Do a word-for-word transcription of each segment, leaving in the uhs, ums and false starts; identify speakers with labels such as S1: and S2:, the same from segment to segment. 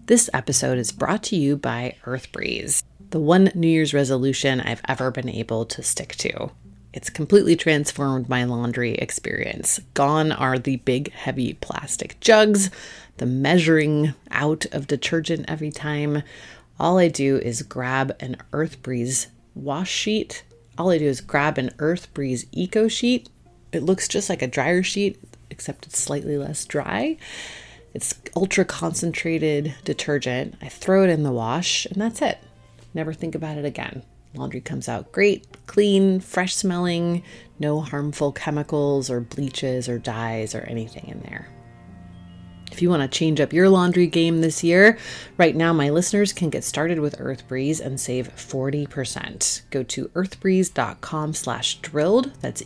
S1: This episode is brought to you by EarthBreeze, the one New Year's resolution I've ever been able to stick to. It's completely transformed my laundry experience. Gone are the big, heavy plastic jugs, the measuring out of detergent every time. All I do is grab an EarthBreeze wash sheet. All I do is grab an EarthBreeze Eco Sheet. It looks just like a dryer sheet, except it's slightly less dry. It's ultra concentrated detergent. I throw it in the wash and that's it. Never think about it again. Laundry comes out great, clean, fresh smelling, no harmful chemicals or bleaches or dyes or anything in there. If you want to change up your laundry game this year, right now my listeners can get started with EarthBreeze and save forty percent. Go to earthbreeze.com slash drilled. That's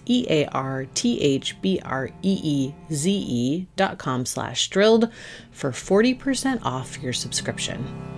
S1: E-A-R-T-H-B-R-E-E-Z-E dot com slash drilled for forty percent off your subscription.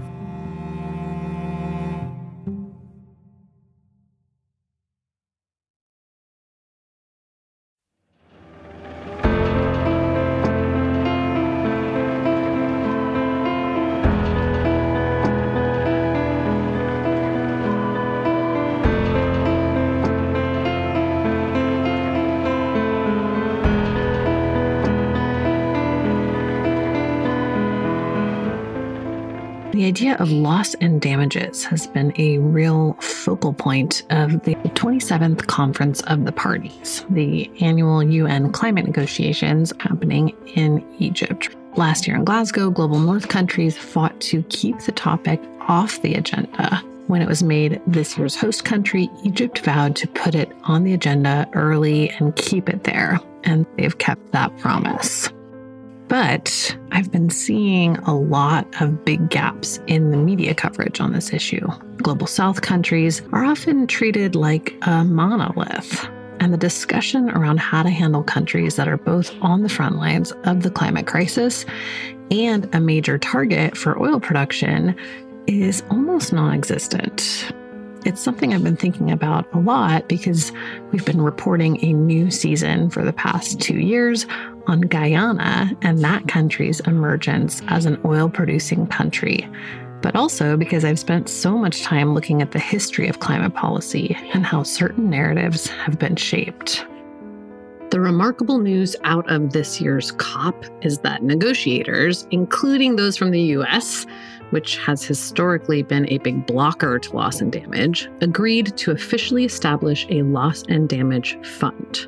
S2: The idea of loss and damages has been a real focal point of the twenty-seventh Conference of the Parties, the annual U N climate negotiations happening in Egypt. Last year in Glasgow, global north countries fought to keep the topic off the agenda. When it was made this year's host country, Egypt vowed to put it on the agenda early and keep it there, and they've kept that promise. But I've been seeing a lot of big gaps in the media coverage on this issue. Global South countries are often treated like a monolith, and the discussion around how to handle countries that are both on the front lines of the climate crisis and a major target for oil production is almost non-existent. It's something I've been thinking about a lot because we've been reporting a new season for the past two years on Guyana and that country's emergence as an oil-producing country, but also because I've spent so much time looking at the history of climate policy and how certain narratives have been shaped. The remarkable news out of this year's COP is that negotiators, including those from the U S, which has historically been a big blocker to loss and damage, agreed to officially establish a loss and damage fund.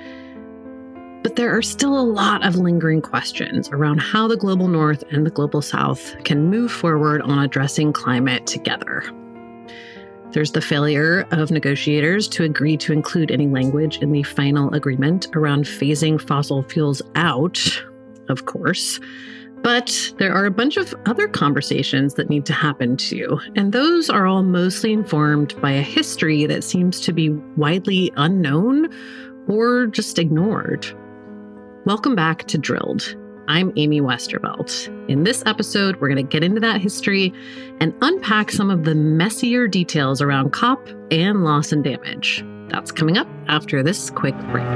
S2: But there are still a lot of lingering questions around how the global north and the global south can move forward on addressing climate together. There's the failure of negotiators to agree to include any language in the final agreement around phasing fossil fuels out, of course. But there are a bunch of other conversations that need to happen too, and those are all mostly informed by a history that seems to be widely unknown or just ignored. Welcome back to Drilled. I'm Amy Westervelt. In this episode, we're going to get into that history and unpack some of the messier details around COP and loss and damage. That's coming up after this quick break.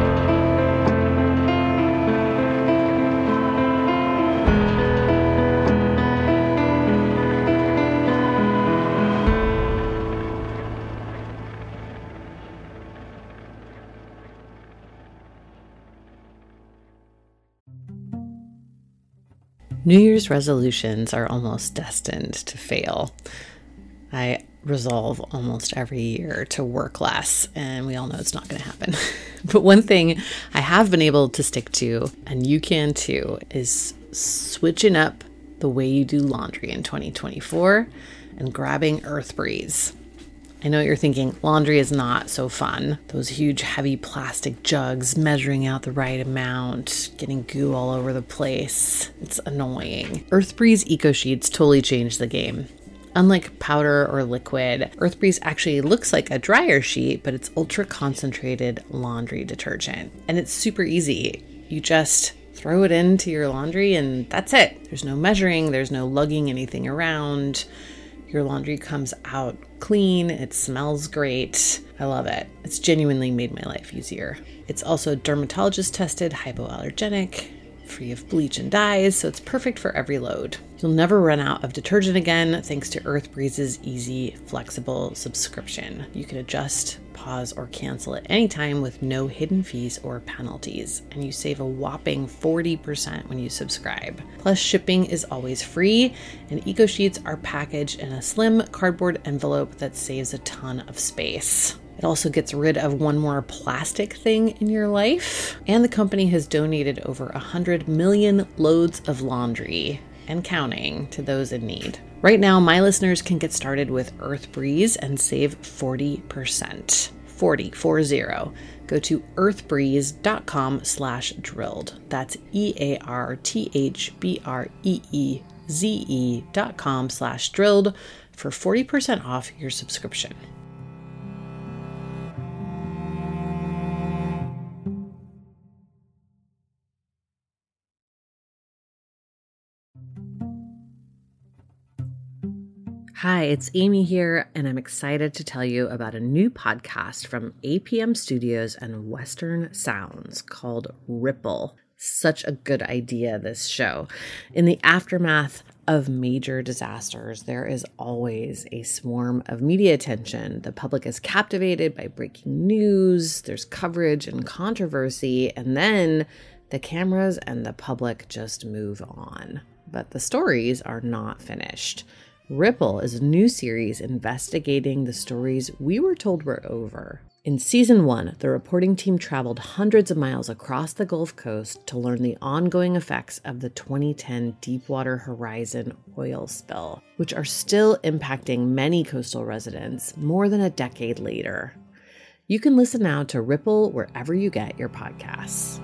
S1: New Year's resolutions are almost destined to fail. I resolve almost every year to work less, and we all know it's not going to happen. But one thing I have been able to stick to, and you can too, is switching up the way you do laundry in twenty twenty-four and grabbing EarthBreeze. I know you're thinking laundry is not so fun. Those huge heavy plastic jugs, measuring out the right amount, getting goo all over the place. It's annoying. EarthBreeze Eco Sheets totally changed the game. Unlike powder or liquid, EarthBreeze actually looks like a dryer sheet, but it's ultra concentrated laundry detergent. And it's super easy. You just throw it into your laundry and that's it. There's no measuring, there's no lugging anything around. Your laundry comes out clean. It smells great. I love it. It's genuinely made my life easier. It's also dermatologist tested, hypoallergenic. free of bleach and dyes, so it's perfect for every load. You'll never run out of detergent again thanks to EarthBreeze's easy, flexible subscription. You can adjust, pause, or cancel at any time with no hidden fees or penalties, and you save a whopping forty percent when you subscribe. Plus, shipping is always free, and EcoSheets are packaged in a slim cardboard envelope that saves a ton of space. It also gets rid of one more plastic thing in your life, and the company has donated over one hundred million loads of laundry and counting to those in need. Right now, my listeners can get started with EarthBreeze and save forty percent. forty, four zero. Go to earthbreeze.com slash drilled. That's E-A-R-T-H-B-R-E-E-Z-E dot com slash drilled for forty percent off your subscription. Hi, it's Amy here, and I'm excited to tell you about a new podcast from A P M Studios and Western Sounds called Ripple. Such a good idea, this show. In the aftermath of major disasters, there is always a swarm of media attention. The public is captivated by breaking news, there's coverage and controversy, and then the cameras and the public just move on. But the stories are not finished. Ripple is a new series investigating the stories we were told were over. In season one, the reporting team traveled hundreds of miles across the Gulf Coast to learn the ongoing effects of the twenty ten Deepwater Horizon oil spill, which are still impacting many coastal residents more than a decade later. You can listen now to Ripple wherever you get your podcasts.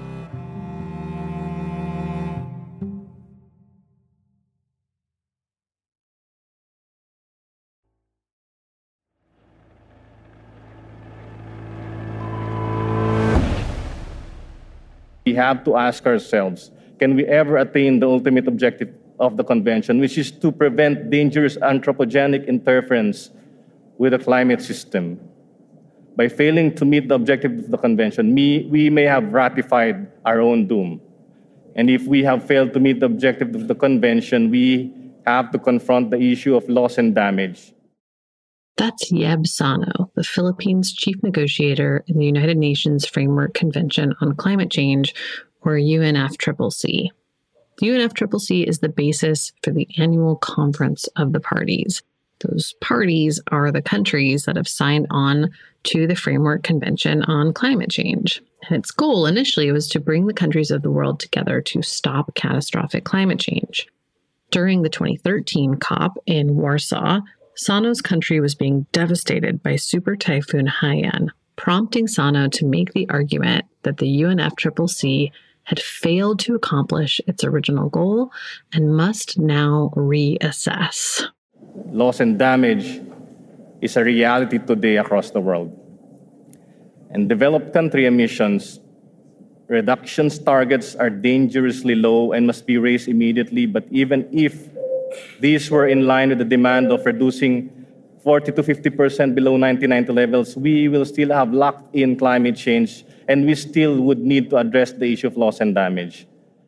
S3: We have to ask ourselves, can we ever attain the ultimate objective of the convention, which is to prevent dangerous anthropogenic interference with the climate system? By failing to meet the objective of the convention, we, we may have ratified our own doom. And if we have failed to meet the objective of the convention, we have to confront the issue of loss and damage.
S2: That's Yeb Sano, the Philippines' chief negotiator in the United Nations Framework Convention on Climate Change, or U N F C C C. The U N F C C C is the basis for the annual conference of the parties. Those parties are the countries that have signed on to the Framework Convention on Climate Change. And its goal initially was to bring the countries of the world together to stop catastrophic climate change. During the twenty thirteen COP in Warsaw, Sano's country was being devastated by Super Typhoon Haiyan, prompting Sano to make the argument that the U N F C C C had failed to accomplish its original goal and must now reassess.
S3: Loss and damage is a reality today across the world. And developed country emissions reductions targets are dangerously low and must be raised immediately, but even if these were in line with the demand of reducing forty to fifty percent below nineteen ninety levels, we will still have locked in climate change, and we still would need to address the issue of loss and damage.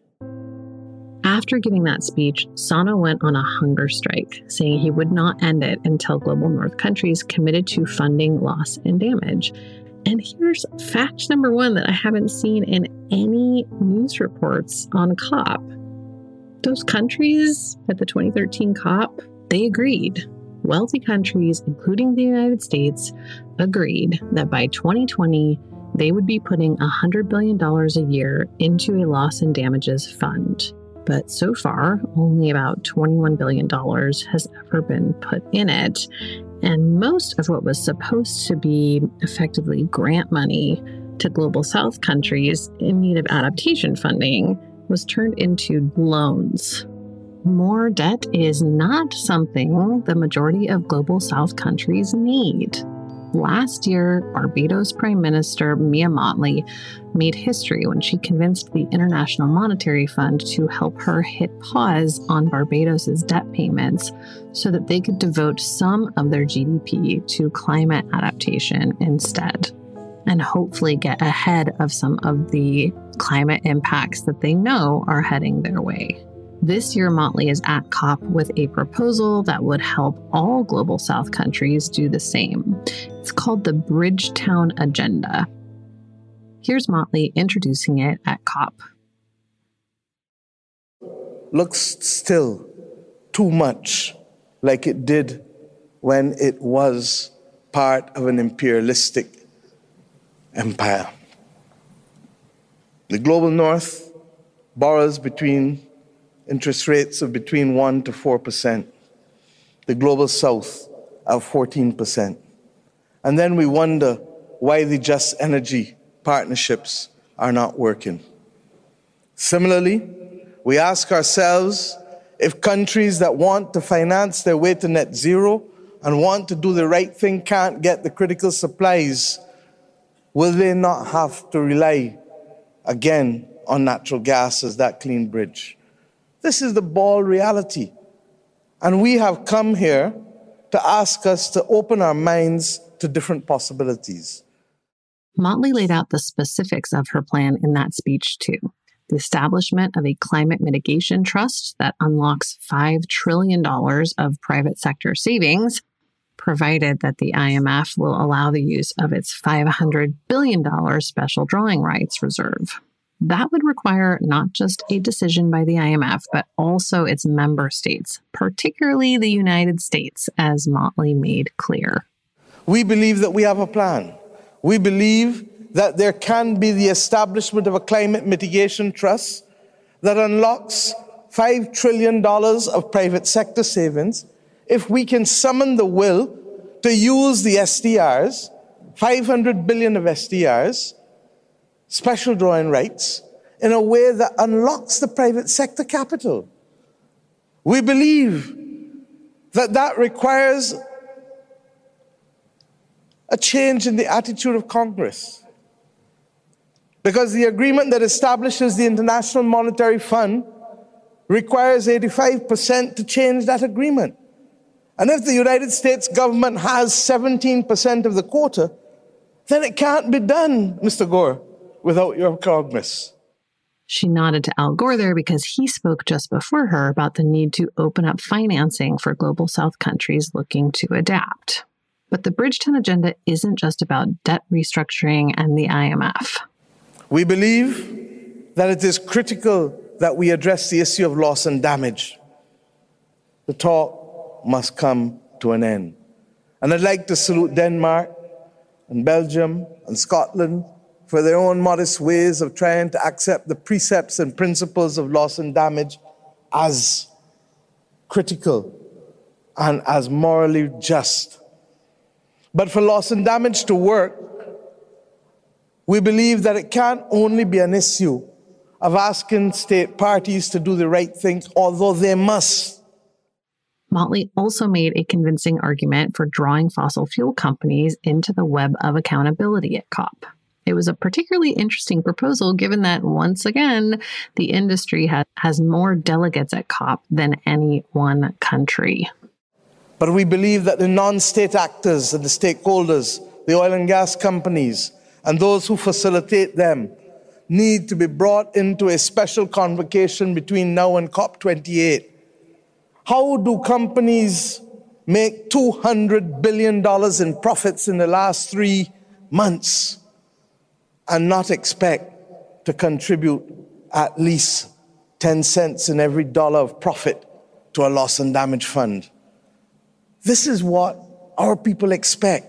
S2: After giving that speech, Sano went on a hunger strike, saying he would not end it until global north countries committed to funding loss and damage. And here's fact number one that I haven't seen in any news reports on COP. Those countries at the twenty thirteen COP, they agreed. Wealthy countries, including the United States, agreed that by twenty twenty, they would be putting one hundred billion dollars a year into a loss and damages fund. But so far, only about twenty-one billion dollars has ever been put in it. And most of what was supposed to be effectively grant money to global South countries in need of adaptation funding was turned into loans. More debt is not something the majority of global South countries need. Last year, Barbados Prime Minister Mia Mottley made history when she convinced the International Monetary Fund to help her hit pause on Barbados's debt payments so that they could devote some of their G D P to climate adaptation instead. and hopefully get ahead of some of the climate impacts that they know are heading their way. This year, Motley is at COP with a proposal that would help all Global South countries do the same. It's called the Bridgetown Agenda. Here's Motley introducing it at COP.
S4: Looks still too much like it did when it was part of an imperialistic empire. The global north borrows between interest rates of between one to four percent. The global south of fourteen percent. And then we wonder why the just energy partnerships are not working. Similarly, we ask ourselves if countries that want to finance their way to net zero and want to do the right thing can't get the critical supplies, will they not have to rely again on natural gas as that clean bridge? This is the bald reality. And we have come here to ask us to open our minds to different possibilities.
S2: Motley laid out the specifics of her plan in that speech, too. The establishment of a climate mitigation trust that unlocks five trillion dollars of private sector savings, provided that the I M F will allow the use of its five hundred billion dollars special drawing rights reserve. That would require not just a decision by the I M F, but also its member states, particularly the United States, as Motley made clear.
S4: We believe that we have a plan. We believe that there can be the establishment of a climate mitigation trust that unlocks five trillion dollars of private sector savings if we can summon the will to use the S D Rs, five hundred billion of S D Rs, special drawing rights, in a way that unlocks the private sector capital. We believe that that requires a change in the attitude of Congress. Because the agreement that establishes the International Monetary Fund requires eighty-five percent to change that agreement. And if the United States government has seventeen percent of the quota, then it can't be done, Mister Gore, without your Congress.
S2: She nodded to Al Gore there because he spoke just before her about the need to open up financing for Global South countries looking to adapt. But the Bridgetown Agenda isn't just about debt restructuring and the I M F.
S4: We believe that it is critical that we address the issue of loss and damage. The talk must come to an end. And I'd like to salute Denmark and Belgium and Scotland for their own modest ways of trying to accept the precepts and principles of loss and damage as critical and as morally just. But for loss and damage to work, we believe that it can't only be an issue of asking state parties to do the right thing, although they must.
S2: Motley also made a convincing argument for drawing fossil fuel companies into the web of accountability at COP. It was a particularly interesting proposal given that, once again, the industry ha- has more delegates at COP than any one country.
S4: But we believe that the non-state actors and the stakeholders, the oil and gas companies, and those who facilitate them need to be brought into a special convocation between now and COP twenty-eight. How do companies make two hundred billion dollars in profits in the last three months and not expect to contribute at least ten cents in every dollar of profit to a loss and damage fund? This is what our people expect.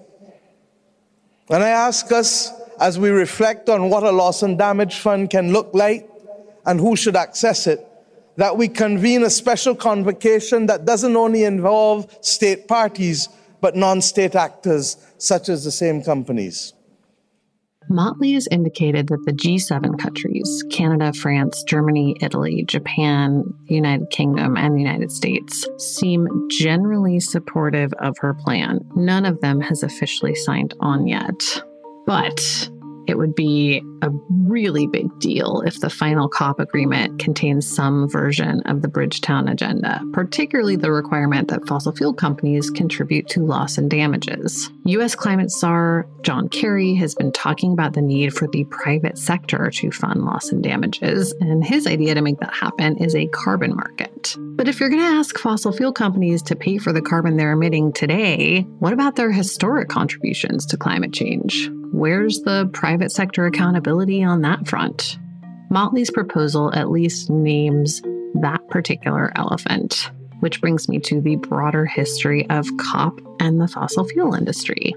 S4: And I ask us, as we reflect on what a loss and damage fund can look like and who should access it, that we convene a special convocation that doesn't only involve state parties, but non-state actors, such as the same companies.
S2: Motley has indicated that the G seven countries, Canada, France, Germany, Italy, Japan, the United Kingdom, and the United States, seem generally supportive of her plan. None of them has officially signed on yet. But it would be a really big deal if the final COP agreement contains some version of the Bridgetown Agenda, particularly the requirement that fossil fuel companies contribute to loss and damages. U S climate czar John Kerry has been talking about the need for the private sector to fund loss and damages, and his idea to make that happen is a carbon market. But if you're going to ask fossil fuel companies to pay for the carbon they're emitting today, what about their historic contributions to climate change? Where's the private sector accountability on that front? Motley's proposal at least names that particular elephant, which brings me to the broader history of COP and the fossil fuel industry.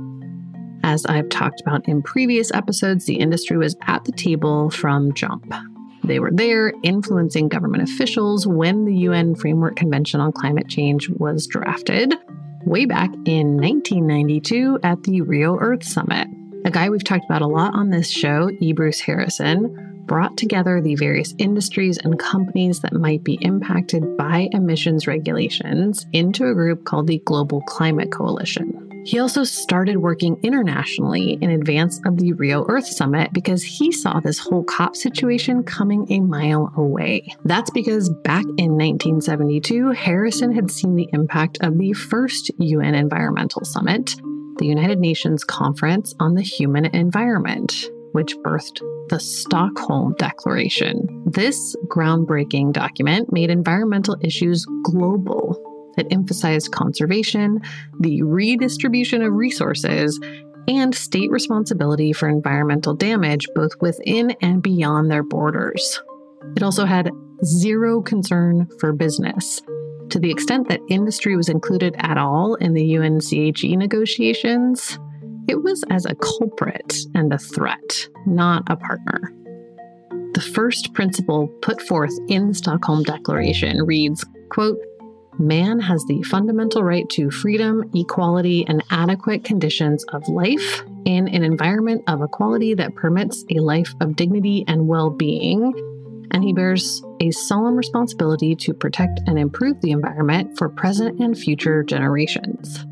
S2: As I've talked about in previous episodes, the industry was at the table from jump. They were there influencing government officials when the U N Framework Convention on Climate Change was drafted, way back in nineteen ninety-two at the Rio Earth Summit. A guy we've talked about a lot on this show, E. Bruce Harrison, brought together the various industries and companies that might be impacted by emissions regulations into a group called the Global Climate Coalition. He also started working internationally in advance of the Rio Earth Summit because he saw this whole COP situation coming a mile away. That's because back in nineteen seventy-two, Harrison had seen the impact of the first U N Environmental Summit, the United Nations Conference on the Human Environment, which birthed the Stockholm Declaration. This groundbreaking document made environmental issues global. It emphasized conservation, the redistribution of resources, and state responsibility for environmental damage both within and beyond their borders. It also had zero concern for business, to the extent that industry was included at all in the U N C H E negotiations. It was as a culprit and a threat, not a partner. The first principle put forth in the Stockholm Declaration reads, quote, "Man has the fundamental right to freedom, equality, and adequate conditions of life in an environment of equality that permits a life of dignity and well-being, and he bears a solemn responsibility to protect and improve the environment for present and future generations."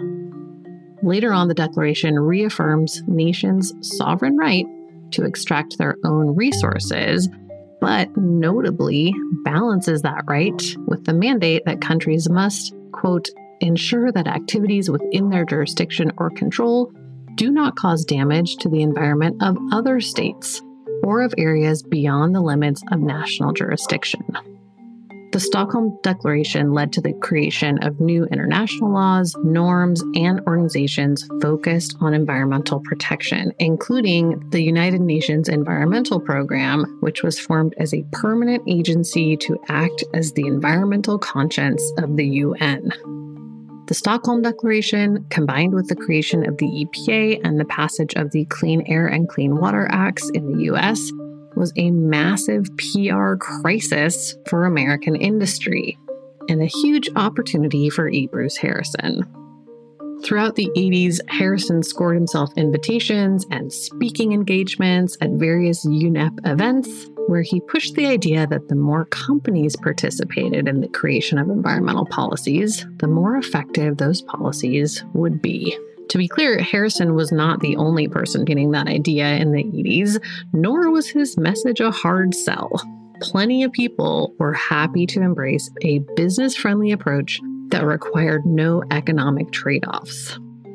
S2: Later on, the Declaration reaffirms nations' sovereign right to extract their own resources, but notably balances that right with the mandate that countries must, quote, "ensure that activities within their jurisdiction or control do not cause damage to the environment of other states or of areas beyond the limits of national jurisdiction." The Stockholm Declaration led to the creation of new international laws, norms, and organizations focused on environmental protection, including the United Nations Environmental Program, which was formed as a permanent agency to act as the environmental conscience of the U N. The Stockholm Declaration, combined with the creation of the E P A and the passage of the Clean Air and Clean Water Acts in the U S, was a massive P R crisis for American industry and a huge opportunity for E. Bruce Harrison. Throughout the eighties, Harrison scored himself invitations and speaking engagements at various U N E P events, where he pushed the idea that the more companies participated in the creation of environmental policies, the more effective those policies would be. To be clear, Harrison was not the only person getting that idea in the eighties, nor was his message a hard sell. Plenty of people were happy to embrace a business-friendly approach that required no economic trade-offs.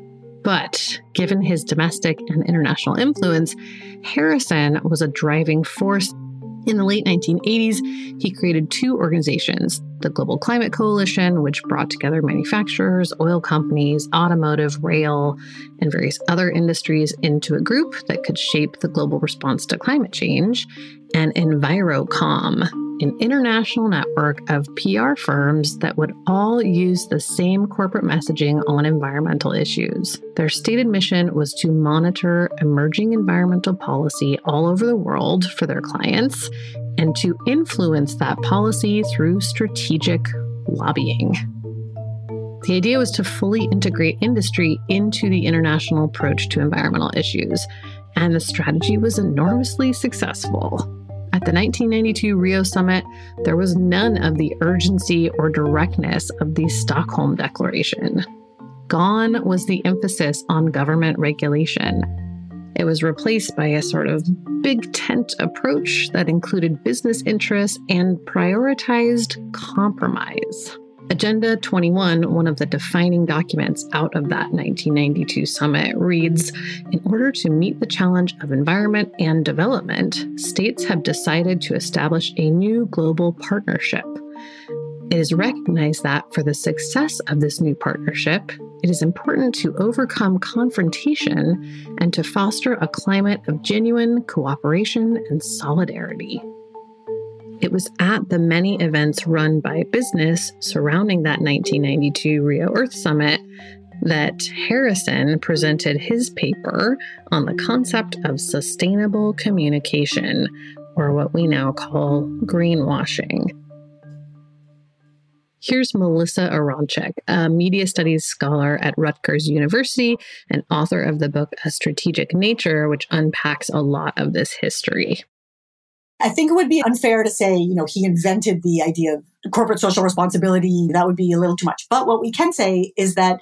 S2: But given his domestic and international influence, Harrison was a driving force. In the late nineteen eighties, he created two organizations, the Global Climate Coalition, which brought together manufacturers, oil companies, automotive, rail, and various other industries into a group that could shape the global response to climate change, and EnviroCom, an international network of P R firms that would all use the same corporate messaging on environmental issues. Their stated mission was to monitor emerging environmental policy all over the world for their clients and to influence that policy through strategic lobbying. The idea was to fully integrate industry into the international approach to environmental issues, and the strategy was enormously successful. At the nineteen ninety-two Rio Summit, there was none of the urgency or directness of the Stockholm Declaration. Gone was the emphasis on government regulation. It was replaced by a sort of big tent approach that included business interests and prioritized compromise. Agenda twenty-one, one of the defining documents out of that nineteen ninety-two summit, reads, "In order to meet the challenge of environment and development, states have decided to establish a new global partnership. It is recognized that for the success of this new partnership, it is important to overcome confrontation and to foster a climate of genuine cooperation and solidarity." It was at the many events run by business surrounding that nineteen ninety-two Rio Earth Summit that Harrison presented his paper on the concept of sustainable communication, or what we now call greenwashing. Here's Melissa Aronczyk, a media studies scholar at Rutgers University and author of the book A Strategic Nature, which unpacks a lot of this history.
S5: I think it would be unfair to say, you know, he invented the idea of corporate social responsibility. That would be a little too much. But what we can say is that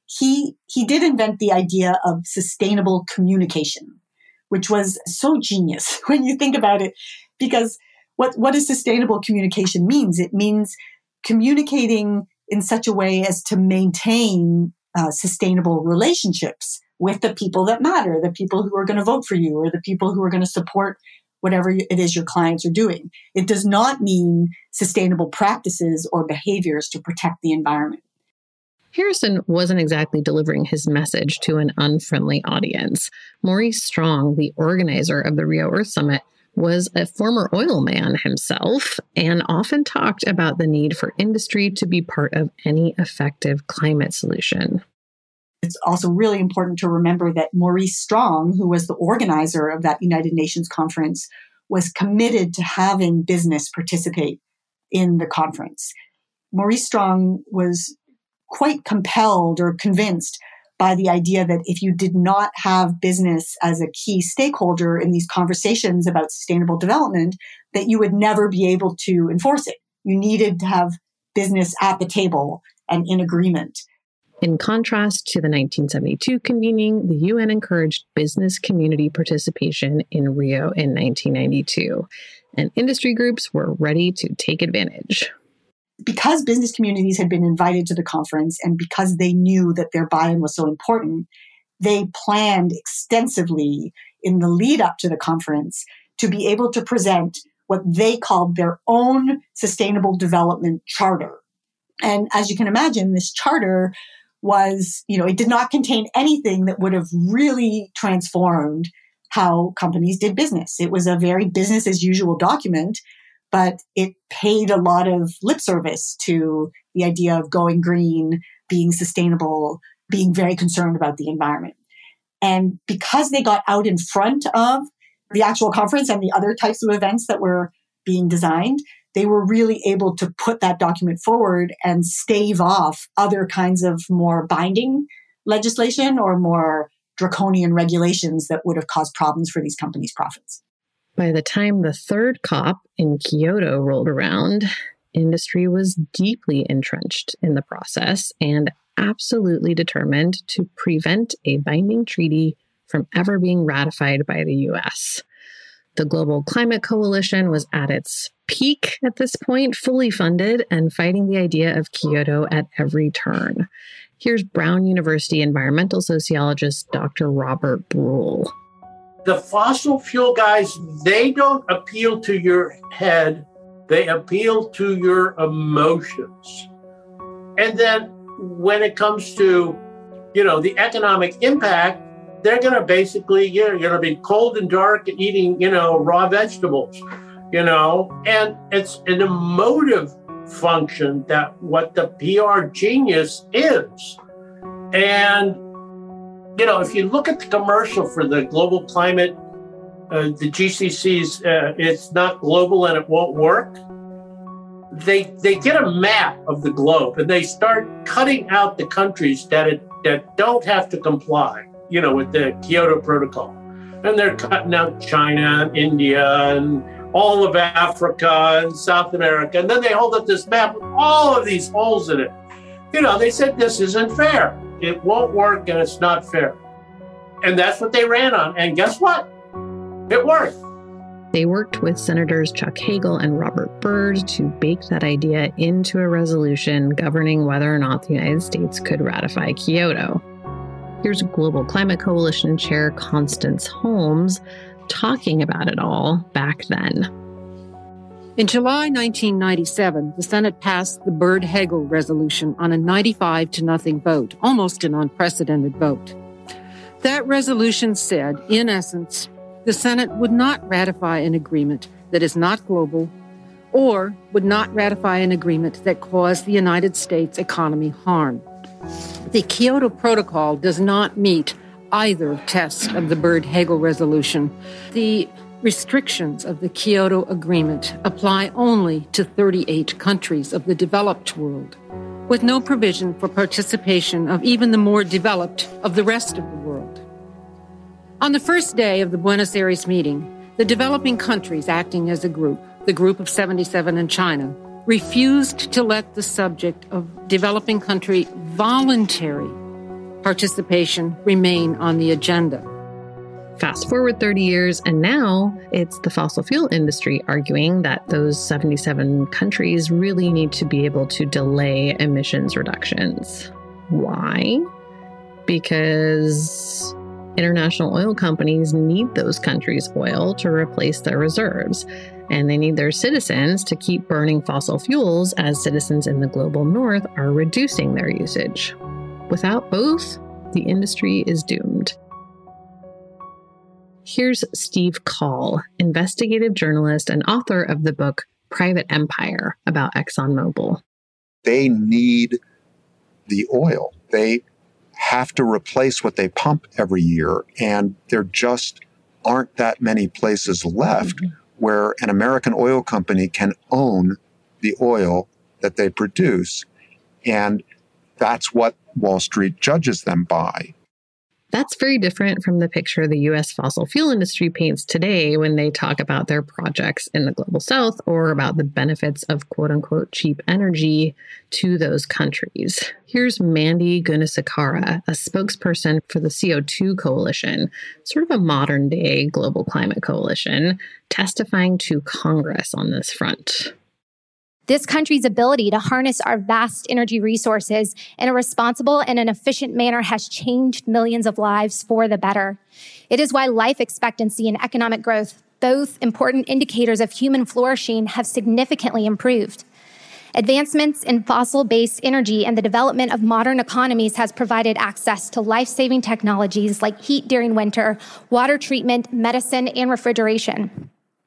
S5: he he did invent the idea of sustainable communication, which was so genius when you think about it. Because what, what does sustainable communication means? It means communicating in such a way as to maintain uh, sustainable relationships with the people that matter, the people who are going to vote for you or the people who are going to support whatever it is your clients are doing. It does not mean sustainable practices or behaviors to protect the environment.
S2: Harrison wasn't exactly delivering his message to an unfriendly audience. Maurice Strong, the organizer of the Rio Earth Summit, was a former oil man himself and often talked about the need for industry to be part of any effective climate solution.
S5: It's also really important to remember that Maurice Strong, who was the organizer of that United Nations conference, was committed to having business participate in the conference. Maurice Strong was quite compelled or convinced by the idea that if you did not have business as a key stakeholder in these conversations about sustainable development, that you would never be able to enforce it. You needed to have business at the table and in agreement.
S2: In contrast to the nineteen seventy-two convening, the U N encouraged business community participation in Rio in nineteen ninety-two, and industry groups were ready to take advantage.
S5: Because business communities had been invited to the conference and because they knew that their buy-in was so important, they planned extensively in the lead up to the conference to be able to present what they called their own sustainable development charter. And as you can imagine, this charter was, you know, it did not contain anything that would have really transformed how companies did business. It was a very business as usual document, but it paid a lot of lip service to the idea of going green, being sustainable, being very concerned about the environment. And because they got out in front of the actual conference and the other types of events that were being designed, they were really able to put that document forward and stave off other kinds of more binding legislation or more draconian regulations that would have caused problems for these companies' profits.
S2: By the time the third COP in Kyoto rolled around, industry was deeply entrenched in the process and absolutely determined to prevent a binding treaty from ever being ratified by the U S. The Global Climate Coalition was at its peak at this point, fully funded and fighting the idea of Kyoto at every turn. Here's Brown University environmental sociologist Doctor Robert Bruhl.
S6: The fossil fuel guys, they don't appeal to your head, they appeal to your emotions. And then when it comes to, you know, the economic impact, they're going to basically, you know, you're going to be cold and dark and eating, you know, raw vegetables, you know, and it's an emotive function that what the P R genius is. And, you know, if you look at the commercial for the global climate, uh, the G C C's, uh, it's not global and it won't work. They they get a map of the globe and they start cutting out the countries that it, that don't have to comply, you know, with the Kyoto Protocol. And they're cutting out China and India and all of Africa and South America. And then they hold up this map with all of these holes in it. You know, they said this isn't fair. It won't work and it's not fair. And that's what they ran on. And guess what? It worked.
S2: They worked with Senators Chuck Hagel and Robert Byrd to bake that idea into a resolution governing whether or not the United States could ratify Kyoto. Here's Global Climate Coalition Chair Constance Holmes talking about it all back then.
S7: In July nineteen ninety-seven, the Senate passed the Byrd-Hagel resolution on a ninety-five to nothing vote, almost an unprecedented vote. That resolution said, in essence, the Senate would not ratify an agreement that is not global or would not ratify an agreement that caused the United States economy harm. The Kyoto Protocol does not meet either test of the Byrd-Hagel resolution. The restrictions of the Kyoto Agreement apply only to thirty-eight countries of the developed world, with no provision for participation of even the more developed of the rest of the world. On the first day of the Buenos Aires meeting, the developing countries acting as a group, the Group of seventy-seven and China, refused to let the subject of developing country voluntary participation remain on the agenda.
S2: Fast forward thirty years, and now it's the fossil fuel industry arguing that those seventy-seven countries really need to be able to delay emissions reductions. Why? Because international oil companies need those countries' oil to replace their reserves, and they need their citizens to keep burning fossil fuels as citizens in the global north are reducing their usage. Without both, the industry is doomed. Here's Steve Coll, investigative journalist and author of the book Private Empire about ExxonMobil.
S8: They need the oil. They have to replace what they pump every year, and there just aren't that many places left mm-hmm. where an American oil company can own the oil that they produce. And that's what Wall Street judges them by.
S2: That's very different from the picture the U S fossil fuel industry paints today when they talk about their projects in the global south or about the benefits of quote-unquote cheap energy to those countries. Here's Mandy Gunasekaran, a spokesperson for the C O two Coalition, sort of a modern-day global climate coalition, testifying to Congress on this front.
S9: This country's ability to harness our vast energy resources in a responsible and an efficient manner has changed millions of lives for the better. It is why life expectancy and economic growth, both important indicators of human flourishing, have significantly improved. Advancements in fossil-based energy and the development of modern economies has provided access to life-saving technologies like heat during winter, water treatment, medicine, and refrigeration.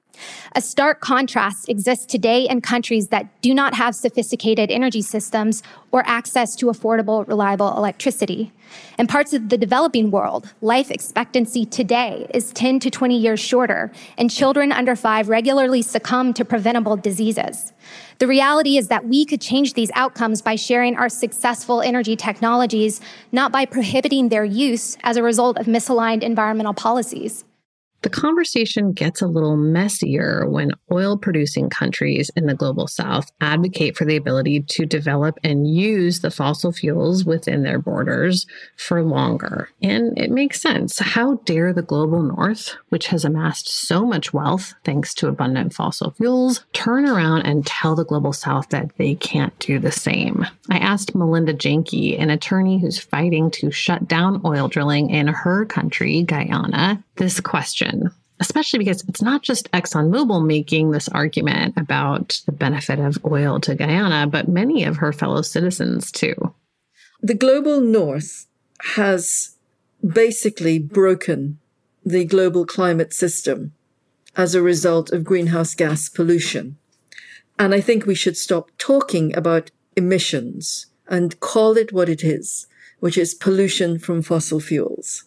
S9: A stark contrast exists today in countries that do not have sophisticated energy systems or access to affordable, reliable electricity. In parts of the developing world, life expectancy today is ten to twenty years shorter, and children under five regularly succumb to preventable diseases. The reality is that we could change these outcomes by sharing our successful energy technologies, not by prohibiting their use as a result of misaligned environmental policies.
S2: The conversation gets a little messier when oil-producing countries in the global south advocate for the ability to develop and use the fossil fuels within their borders for longer. And it makes sense. How dare the global north, which has amassed so much wealth thanks to abundant fossil fuels, turn around and tell the global south that they can't do the same? I asked Melinda Janke, an attorney who's fighting to shut down oil drilling in her country, Guyana, this question, especially because it's not just ExxonMobil making this argument about the benefit of oil to Guyana, but many of her fellow citizens too.
S10: The global north has basically broken the global climate system as a result of greenhouse gas pollution. And I think we should stop talking about emissions and call it what it is, which is pollution from fossil fuels.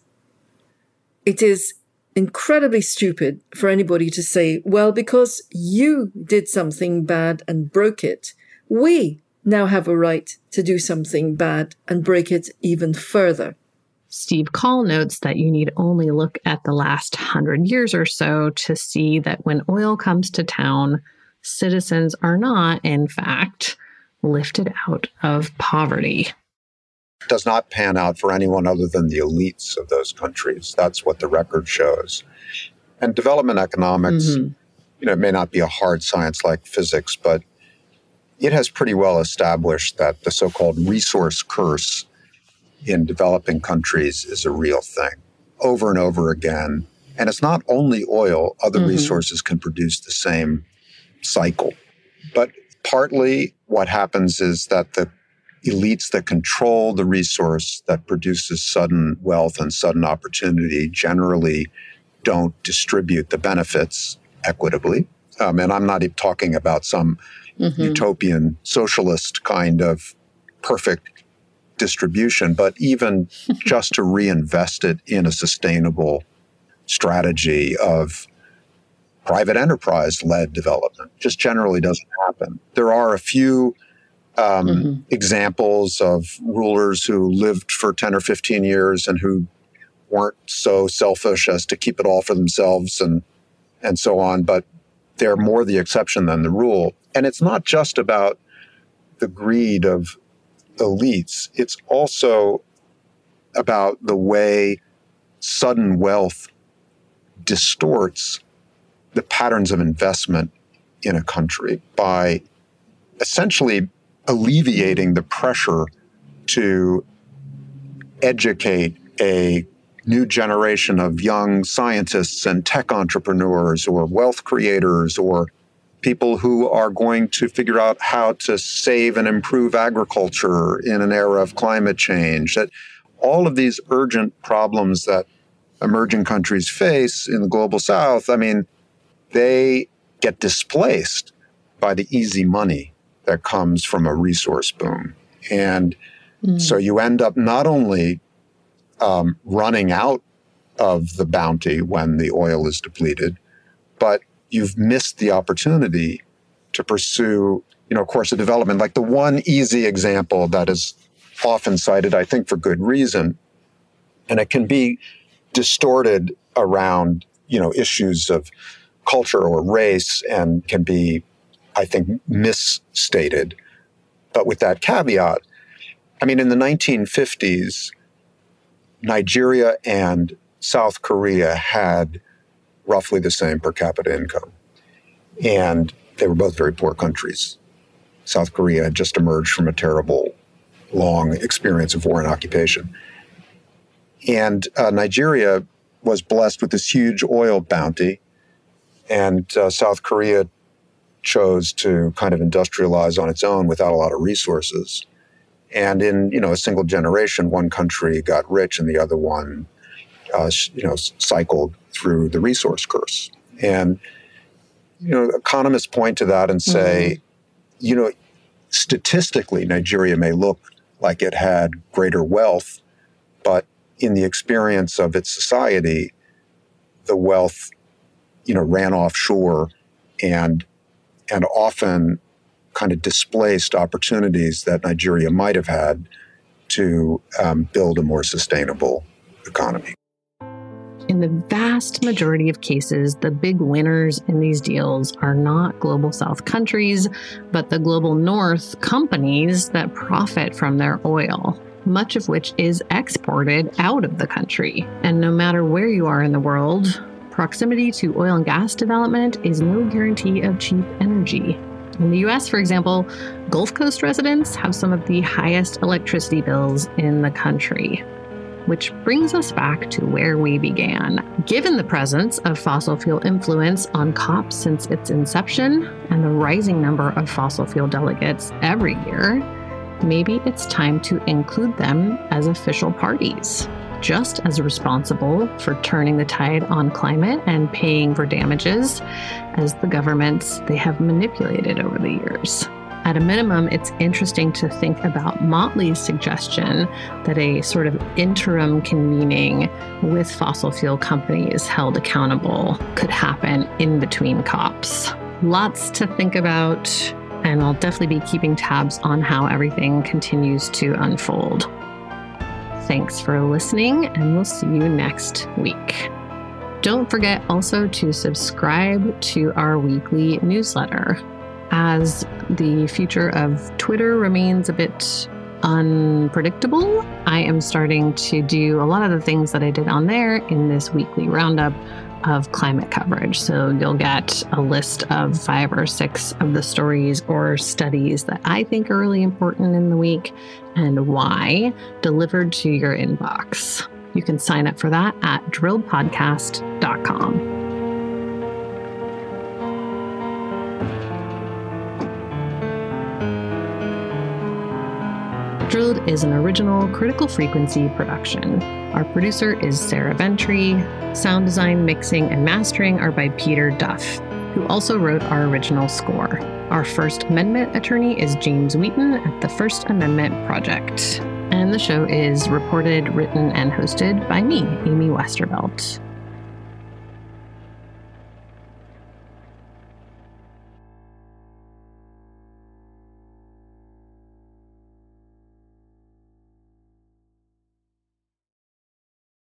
S10: It is incredibly stupid for anybody to say, well, because you did something bad and broke it, we now have a right to do something bad and break it even further.
S2: Steve Coll notes that you need only look at the last hundred years or so to see that when oil comes to town, citizens are not, in fact, lifted out of poverty.
S8: does not pan out for anyone other than the elites of those countries. That's what the record shows. And development economics, mm-hmm. you know, it may not be a hard science like physics, but it has pretty well established that the so-called resource curse in developing countries is a real thing over and over again. And it's not only oil, other mm-hmm. resources can produce the same cycle. But partly what happens is that the elites that control the resource that produces sudden wealth and sudden opportunity generally don't distribute the benefits equitably. Um, and I'm not even talking about some mm-hmm. utopian socialist kind of perfect distribution, but even just to reinvest it in a sustainable strategy of private enterprise-led development just generally doesn't happen. There are a few um, mm-hmm. examples of rulers who lived for ten or fifteen years and who weren't so selfish as to keep it all for themselves and and so on, but they're more the exception than the rule. And it's not just about the greed of elites. It's also about the way sudden wealth distorts the patterns of investment in a country by essentially alleviating the pressure to educate a new generation of young scientists and tech entrepreneurs or wealth creators or people who are going to figure out how to save and improve agriculture in an era of climate change. That all of these urgent problems that emerging countries face in the global south, I mean, they get displaced by the easy money that comes from a resource boom. And mm. so you end up not only um, running out of the bounty when the oil is depleted, but you've missed the opportunity to pursue, you know, course of development. Like the one easy example that is often cited, I think for good reason, and it can be distorted around, you know, issues of culture or race and can be, I think, misstated. But with that caveat, I mean, in the nineteen fifties, Nigeria and South Korea had roughly the same per capita income. And they were both very poor countries. South Korea had just emerged from a terrible, long experience of war and occupation. And uh, Nigeria was blessed with this huge oil bounty, and uh, South Korea chose to kind of industrialize on its own without a lot of resources. And in, you know, a single generation, one country got rich and the other one, uh, you know, cycled through the resource curse. And, you know, economists point to that and say, mm-hmm. you know, statistically, Nigeria may look like it had greater wealth, but in the experience of its society, the wealth, you know, ran offshore and and often kind of displaced opportunities that Nigeria might have had to um, build a more sustainable economy.
S2: In the vast majority of cases, the big winners in these deals are not global south countries, but the global north companies that profit from their oil, much of which is exported out of the country. And no matter where you are in the world, proximity to oil and gas development is no guarantee of cheap energy. In the U S, for example, Gulf Coast residents have some of the highest electricity bills in the country. Which brings us back to where we began. Given the presence of fossil fuel influence on COP since its inception and the rising number of fossil fuel delegates every year, maybe it's time to include them as official parties, just as responsible for turning the tide on climate and paying for damages as the governments they have manipulated over the years. At a minimum, it's interesting to think about Motley's suggestion that a sort of interim convening with fossil fuel companies held accountable could happen in between COPs. Lots to think about, and I'll definitely be keeping tabs on how everything continues to unfold. Thanks for listening, and we'll see you next week. Don't forget also to subscribe to our weekly newsletter. As the future of Twitter remains a bit unpredictable, I am starting to do a lot of the things that I did on there in this weekly roundup of climate coverage. So you'll get a list of five or six of the stories or studies that I think are really important in the week and why, delivered to your inbox. You can sign up for that at drilled podcast dot com. Drilled is an original Critical Frequency production. Our producer is Sarah Ventry. Sound design, mixing, and mastering are by Peter Duff, who also wrote our original score. Our First Amendment attorney is James Wheaton at the First Amendment Project. And the show is reported, written, and hosted by me, Amy Westervelt.